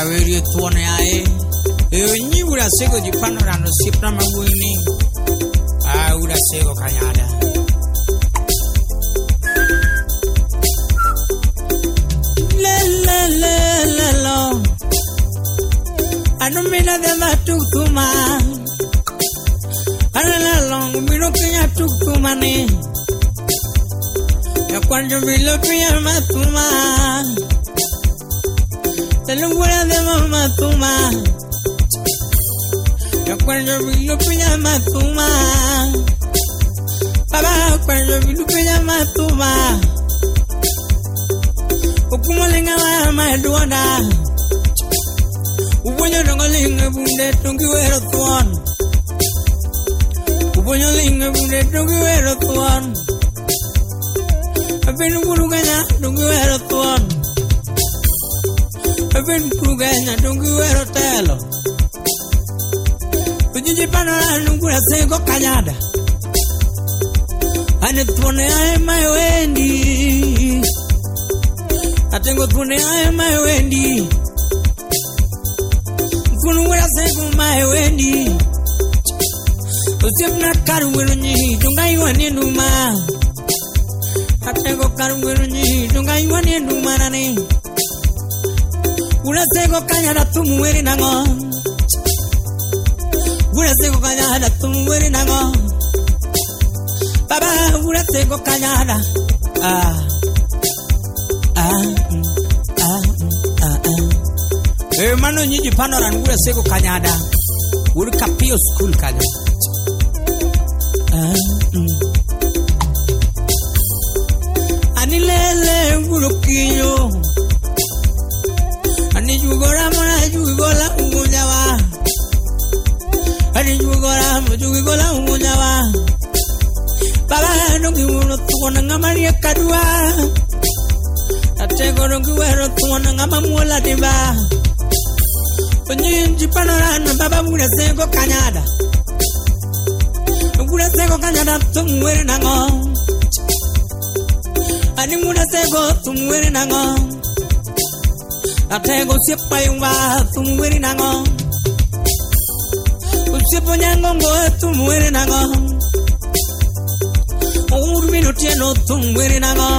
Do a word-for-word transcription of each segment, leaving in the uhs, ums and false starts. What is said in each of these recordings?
wewe tuone ae e nyi ura sego di panorano sipna mawini a ura sego kanyada le le le le lo anu mina de matukuma ala la long mino kenya tukuma ni ya cuando vi lo pia matuma te lo fuera de mamá tuma ya cuando vi lo pia matuma baba cuando vi lo pia matuma okumo lenga ma duanda ubonyo ngolinga bunde tungi wero tuan ubonyo linga bunde tungi wero tuan Aben kuruganya dungu ero tuan Aben kuruganya dungu ero telo Ujiji panora dungu asego kanyada Ane tuone ae mai wendi Atengo tuone ae mai wendi Kunu asego mai wendi Usipna karu wero nyi dunga iwa ninduma Atego karunguru nyi dunga iwani ndumarani Ura sego kanyada tumuweri nango Ura sego kanyada tumuweri nango Baba ura sego kanyada Ah Ah Ah Ah Ah Eh mano nyiji panoran ura sego kanyada Ura kapio school kanya Ah Ani lele ngurukiyo Ani jugora mona jugola ungunyawa Ani jugora mo jugola ungunyawa Baba nongi uno tuona ngamaria kadua Atego nongi wero tuona ngamamuola diba Onyi panora baba muna sego kanyada Muna sego kanyada tumwere nango Ani muna sego tumwere nango Atego siapa yungwa tumwere nango Usipo nyango ngo tumwere nango Uru mino tieno tumwere nango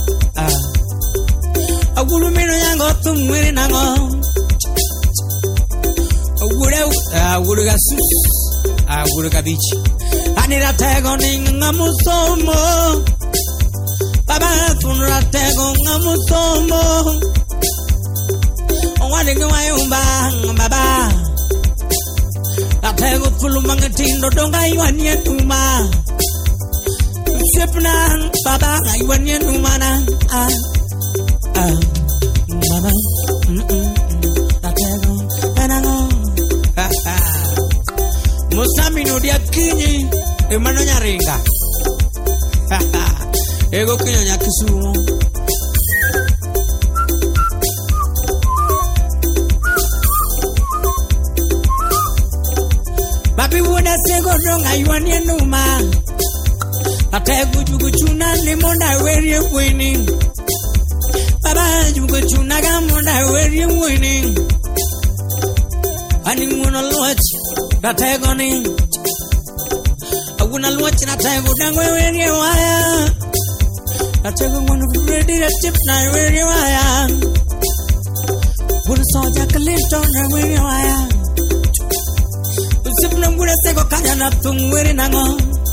Uru mino nyango tumwere nango Uru gasus Uru gabichi Ani ratego ninga musomo Baba tunra tego ngamusomo Owade ngwayumba baba Atego tulumanga tindo donga iwanie tuma Sepna baba iwanie tuma na ah ah baba Atego enango Musamino dia kinyi emano nyaringa Ego kinyo nyakisumo Babi woda sego donga iwani enuma Ategu jugu chuna limonda weri winning Baba jugu chuna gamonda weri winning Ani mwana lochi Ategu ni Aguna lochi ategu dangwe weri waya Atego mwana ready to tip na weri waya Wuna soja kalinto na weri waya Usipna mwana sego kanyada tumweri nango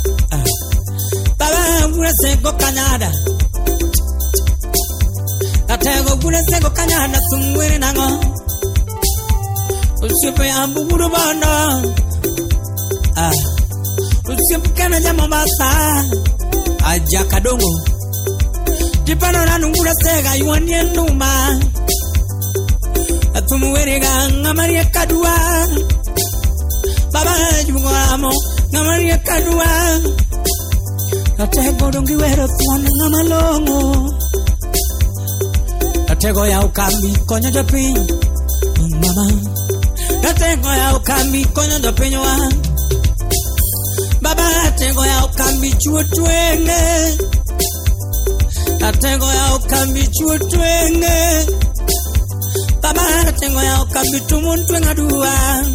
Baba mwana sego kanyada Atego mwana sego kanyada tumweri nango Usipo ya mbuguru banda Usipo kana jama basa Aja kadongo Jipano nungura sega iwani enuma Atumuwerega ngamaria kadua Baba jungamo ngamaria kadua Atego dongi wero tuana ngamalongo Atego ya ukambi konyo jopi Mama Atego ya ukambi konyo jopi nyoa Baba atego ya ukambi chuo tuenge Atego ya ukambi chuo tuenge Baba tengo ya ukambitu muntu ngadua.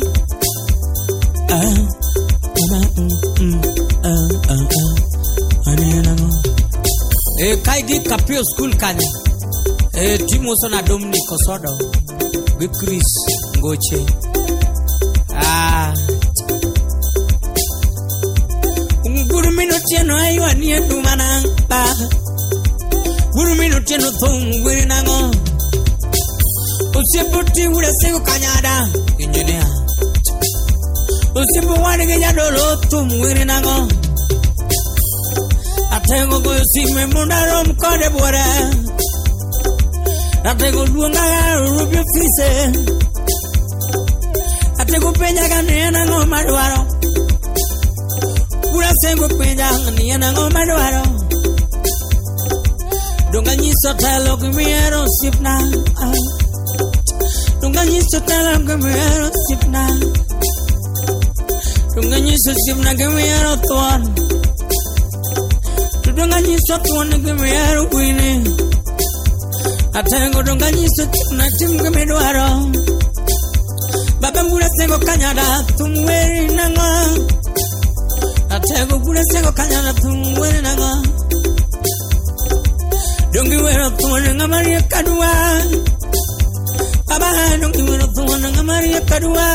Ah, mama, mm, ah, ah, ah, anena mo. Eh, kaidi kapio school kanya. Eh, timo sona domni kosodo. Bikris ngoche. Ah. Guru minuti no ayo ani dumana ba. Guru minuti no thum wiri nango. Usiputi ule sego kanyada engineer. Usipu wani geja dolo thum wiri nango. Atengo go sime mundaro mkode bore. Atengo duanga rubi fise. Atengo penya gane nango madwaro. Ura sengo penya ngani nango madwaro. Donga nyiso talo kumiero sipna. Donga nyiso talo kumiero sipna. Donga nyiso sipna kumiero tuan. Donga nyiso tuan kumiero wini. Atengo donga nyiso sipna tim kumidwaro. Baba mura sengo kanyada tumweri nango. Atengo mura sengo kanyada tumweri nango. Dongi wero tuwana nga Maria kadua. Baba dongi wero tuwana nga Maria kadua.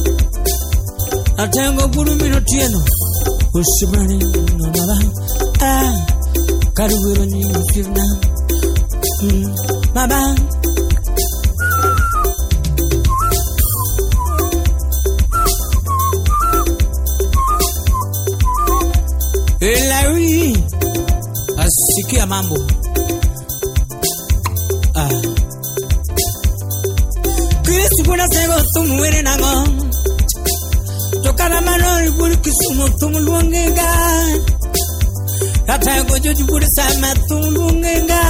Atengo buru mino tieno. Ushimani no baba. Ah, kadu wero ni usivna. Hmm, baba. Elawi asikia mambo. Ah, Kristo kuna sego tumuwere nango. Tokana manori buri kisumo tumulungenga. Tata gojo buri sama tumulungenga.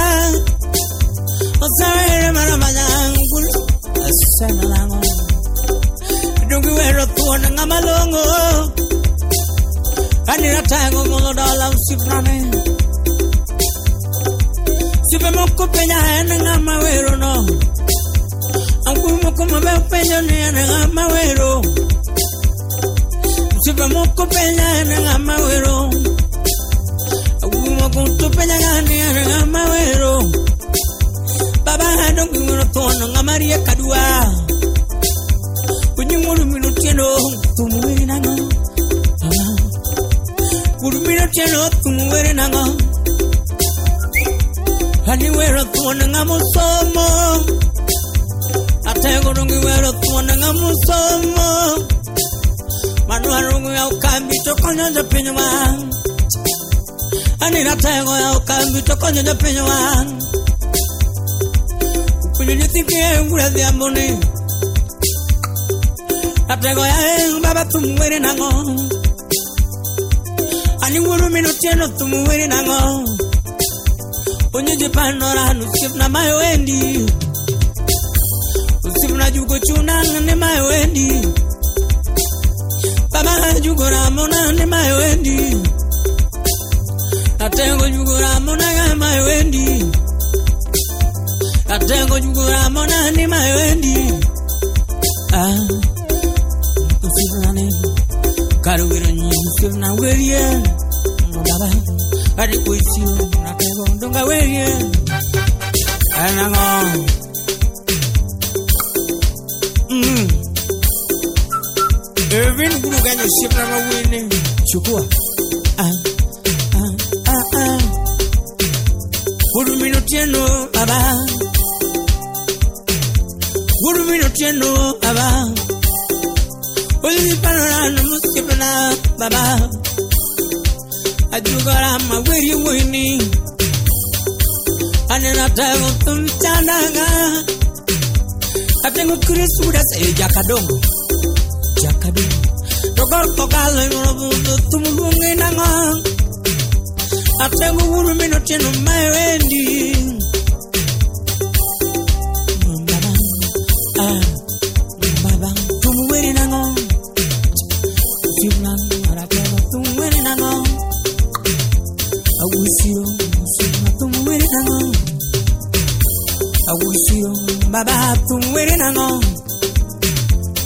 Osare mara majangul asana lango. Dongi wero tuona ngamalongo. Anira tango ngolo dala usifrane. Sipe moko penya ene ngama wero no. Anku moko mabe penya ne ene ngama wero. Sipe moko penya ene ngama wero. Anku moko tu penya ene ngama wero. Baba dongi wero tono ngama ria kadua. Kunyumuru minutieno tumuwiri nango. Kurumira chelo tumuwere nango. Hani wero tuwana nga musomo. Atengo rungi wero tuwana nga musomo. Manua rungi ya ukambi toko nyanja pinywa. Hani natengo ya ukambi toko nyanja pinywa. Kunyunyitikie ngura diamboni. Atengo ya engu baba tumuwere nango. Ani wuru minutieno tumuwere nango. Onyeje panora nusipna mawendi. Usipna jugo chuna ne mawendi. Baba jugo ramona ne mawendi. Atengo jugo ramona ga mawendi. Atengo jugo ramona ne mawendi. Ah, usipna ne karuwira nyi usipna werie. Baba adi kuisiyo nakego ndonga werie anango. Mm. Evin guru ganyo shipna mawini chukua. Ah ah ah ah. Guru minutieno baba. Guru minutieno baba. Oli panora muskipna baba. Ajugara mawiri wini. Anena tago tumchananga. Atengo Kristo das e jakadongo. Jakadongo. Togor togalo yorobundo tumulunge nanga. Atengo wuru minutieno mawendi. Baba. Ah. Baba tumuwiri nanga. Sibna aratego tumuwiri nanga. Awusiro sibna tumuwiri nanga. Awusiro baba tumuwiri nanga.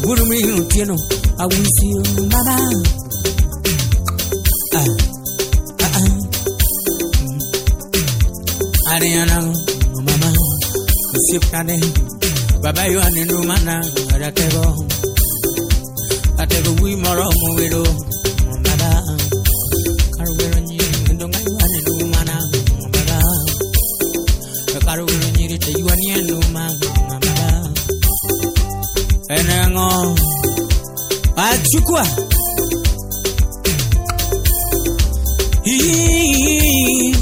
Guru me tieno, I will see you, mama. Ah, ah, ah. Ariana, mama, the ship tane, Baba, you are in Rumana, Ratego. I take a wee more of my widow, mama. Caruani, and don't I want in Rumana, mama. The Caruani, you are near Rumana, mama. And I'm on. Achukwa Hii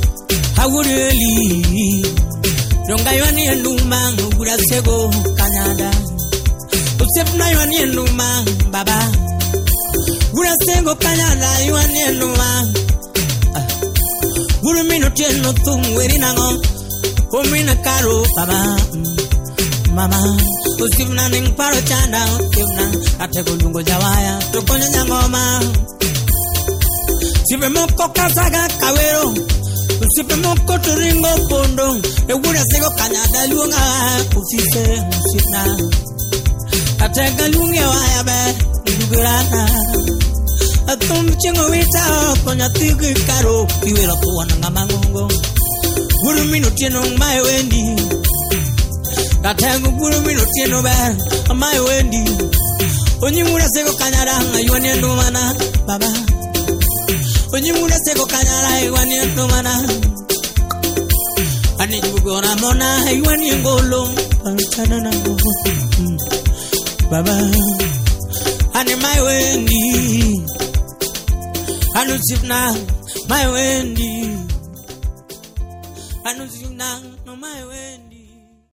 Hawureli Donga yuani enduma Ugura sego Kanyada Usepna yuani enduma Baba Ugura sego Kanyada Yuani enduma Guru mino tieno Tumweri nango Omina karo Baba Mama Usipna ning paro chanda Usipna Atego lungo jawaya Tukonya nyangoma Sipe moko kasaga kawero Sipe moko turingo pondo Ewura sego kanyada lunga Ufise usipna Atega lunge waya be Ngurana Atum chingo wita Konya tigi karo Iwera tuwa nanga mangongo Guru minu tieno mae wendi Katengu guru minu tieno ber Amai wendi Onyimura sego kanyara Ayuani endumana Baba Onyimura sego kanyara Ayuani endumana Ani jugona mona Ayuani engolo Antana na gogo Baba Ani mai wendi Anu sipna Mai wendi Anu sipna No mai wendi